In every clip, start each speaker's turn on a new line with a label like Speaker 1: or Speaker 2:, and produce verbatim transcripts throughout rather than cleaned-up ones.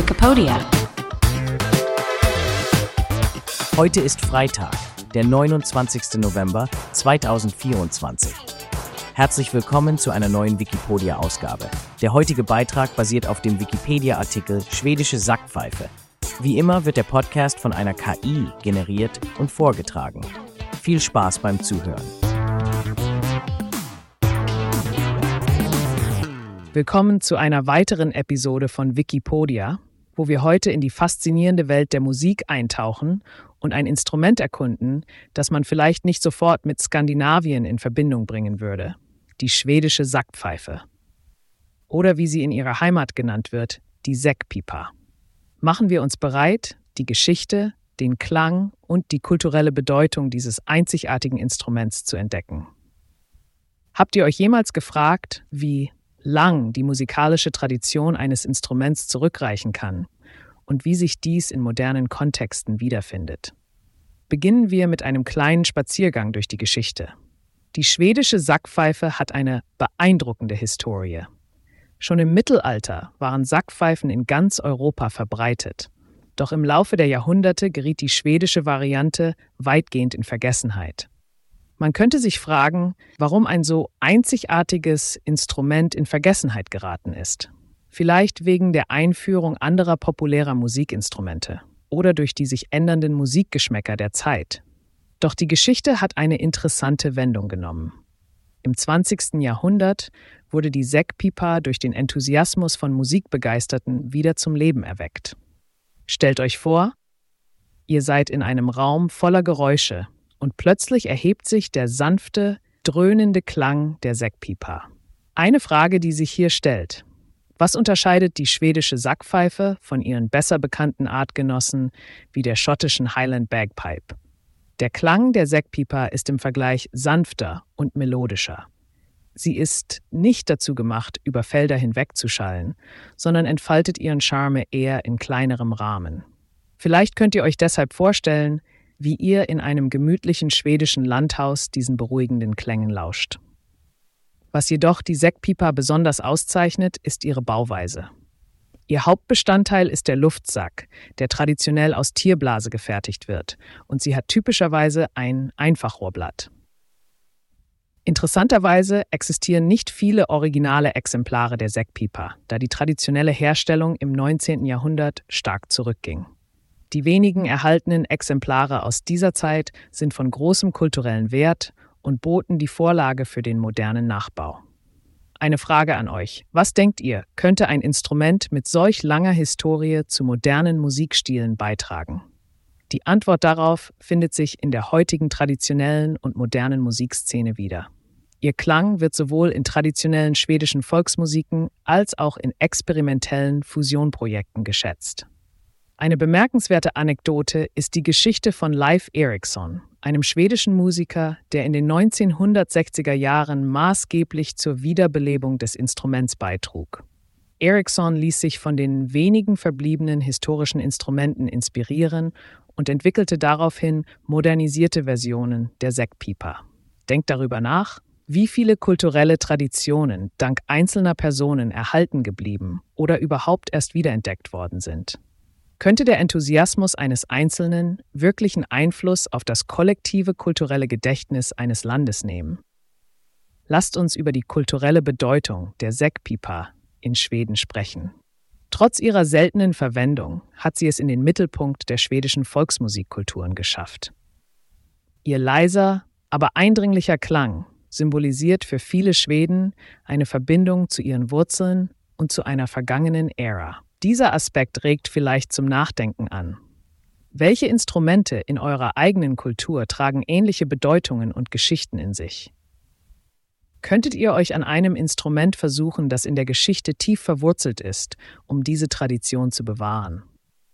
Speaker 1: Wikipedia.
Speaker 2: Heute ist Freitag, der neunundzwanzigster November zweitausendvierundzwanzig. Herzlich willkommen zu einer neuen Wikipedia-Ausgabe. Der heutige Beitrag basiert auf dem Wikipedia-Artikel Schwedische Sackpfeife. Wie immer wird der Podcast von einer K I generiert und vorgetragen. Viel Spaß beim Zuhören.
Speaker 3: Willkommen zu einer weiteren Episode von Wikipedia, wo wir heute in die faszinierende Welt der Musik eintauchen und ein Instrument erkunden, das man vielleicht nicht sofort mit Skandinavien in Verbindung bringen würde: die schwedische Sackpfeife. Oder wie sie in ihrer Heimat genannt wird, die Säckpipa. Machen wir uns bereit, die Geschichte, den Klang und die kulturelle Bedeutung dieses einzigartigen Instruments zu entdecken. Habt ihr euch jemals gefragt, wie lang die musikalische Tradition eines Instruments zurückreichen kann und wie sich dies in modernen Kontexten wiederfindet? Beginnen wir mit einem kleinen Spaziergang durch die Geschichte. Die schwedische Sackpfeife hat eine beeindruckende Historie. Schon im Mittelalter waren Sackpfeifen in ganz Europa verbreitet. Doch im Laufe der Jahrhunderte geriet die schwedische Variante weitgehend in Vergessenheit. Man könnte sich fragen, warum ein so einzigartiges Instrument in Vergessenheit geraten ist. Vielleicht wegen der Einführung anderer populärer Musikinstrumente oder durch die sich ändernden Musikgeschmäcker der Zeit. Doch die Geschichte hat eine interessante Wendung genommen. Im zwanzigsten Jahrhundert wurde die Säckpipa durch den Enthusiasmus von Musikbegeisterten wieder zum Leben erweckt. Stellt euch vor, ihr seid in einem Raum voller Geräusche und plötzlich erhebt sich der sanfte, dröhnende Klang der Säckpipa. Eine Frage, die sich hier stellt: Was unterscheidet die schwedische Sackpfeife von ihren besser bekannten Artgenossen wie der schottischen Highland Bagpipe? Der Klang der Säckpipa ist im Vergleich sanfter und melodischer. Sie ist nicht dazu gemacht, über Felder hinwegzuschallen, sondern entfaltet ihren Charme eher in kleinerem Rahmen. Vielleicht könnt ihr euch deshalb vorstellen, wie ihr in einem gemütlichen schwedischen Landhaus diesen beruhigenden Klängen lauscht. Was jedoch die Säckpipa besonders auszeichnet, ist ihre Bauweise. Ihr Hauptbestandteil ist der Luftsack, der traditionell aus Tierblase gefertigt wird, und sie hat typischerweise ein Einfachrohrblatt. Interessanterweise existieren nicht viele originale Exemplare der Säckpipa, da die traditionelle Herstellung im neunzehnten Jahrhundert stark zurückging. Die wenigen erhaltenen Exemplare aus dieser Zeit sind von großem kulturellen Wert und boten die Vorlage für den modernen Nachbau. Eine Frage an euch: Was denkt ihr, könnte ein Instrument mit solch langer Historie zu modernen Musikstilen beitragen? Die Antwort darauf findet sich in der heutigen traditionellen und modernen Musikszene wieder. Ihr Klang wird sowohl in traditionellen schwedischen Volksmusiken als auch in experimentellen Fusionprojekten geschätzt. Eine bemerkenswerte Anekdote ist die Geschichte von Leif Eriksson, einem schwedischen Musiker, der in den neunzehnhundertsechziger Jahren maßgeblich zur Wiederbelebung des Instruments beitrug. Eriksson ließ sich von den wenigen verbliebenen historischen Instrumenten inspirieren und entwickelte daraufhin modernisierte Versionen der Säckpipa. Denkt darüber nach, wie viele kulturelle Traditionen dank einzelner Personen erhalten geblieben oder überhaupt erst wiederentdeckt worden sind. Könnte der Enthusiasmus eines Einzelnen wirklichen Einfluss auf das kollektive kulturelle Gedächtnis eines Landes nehmen? Lasst uns über die kulturelle Bedeutung der Säckpipa in Schweden sprechen. Trotz ihrer seltenen Verwendung hat sie es in den Mittelpunkt der schwedischen Volksmusikkulturen geschafft. Ihr leiser, aber eindringlicher Klang symbolisiert für viele Schweden eine Verbindung zu ihren Wurzeln und zu einer vergangenen Ära. Dieser Aspekt regt vielleicht zum Nachdenken an. Welche Instrumente in eurer eigenen Kultur tragen ähnliche Bedeutungen und Geschichten in sich? Könntet ihr euch an einem Instrument versuchen, das in der Geschichte tief verwurzelt ist, um diese Tradition zu bewahren?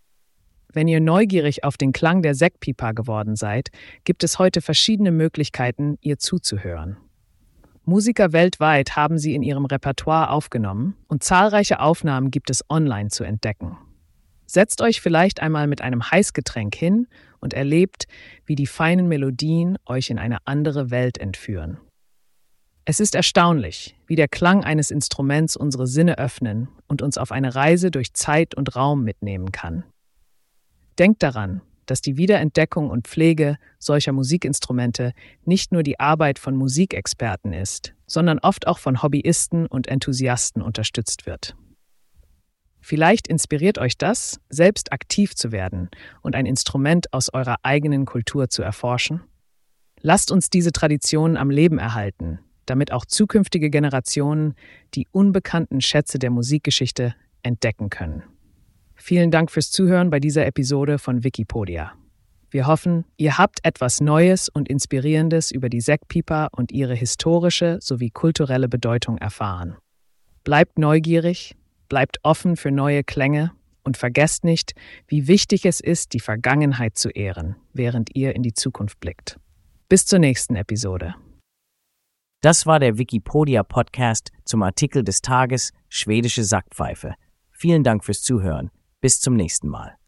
Speaker 3: Wenn ihr neugierig auf den Klang der Säckpipa geworden seid, gibt es heute verschiedene Möglichkeiten, ihr zuzuhören. Musiker weltweit haben sie in ihrem Repertoire aufgenommen und zahlreiche Aufnahmen gibt es online zu entdecken. Setzt euch vielleicht einmal mit einem Heißgetränk hin und erlebt, wie die feinen Melodien euch in eine andere Welt entführen. Es ist erstaunlich, wie der Klang eines Instruments unsere Sinne öffnen und uns auf eine Reise durch Zeit und Raum mitnehmen kann. Denkt daran, dass die Wiederentdeckung und Pflege solcher Musikinstrumente nicht nur die Arbeit von Musikexperten ist, sondern oft auch von Hobbyisten und Enthusiasten unterstützt wird. Vielleicht inspiriert euch das, selbst aktiv zu werden und ein Instrument aus eurer eigenen Kultur zu erforschen. Lasst uns diese Traditionen am Leben erhalten, damit auch zukünftige Generationen die unbekannten Schätze der Musikgeschichte entdecken können. Vielen Dank fürs Zuhören bei dieser Episode von Wikipodia. Wir hoffen, ihr habt etwas Neues und Inspirierendes über die Sektpipa und ihre historische sowie kulturelle Bedeutung erfahren. Bleibt neugierig, bleibt offen für neue Klänge und vergesst nicht, wie wichtig es ist, die Vergangenheit zu ehren, während ihr in die Zukunft blickt. Bis zur nächsten Episode.
Speaker 2: Das war der Wikipodia-Podcast zum Artikel des Tages Schwedische Sackpfeife. Vielen Dank fürs Zuhören. Bis zum nächsten Mal.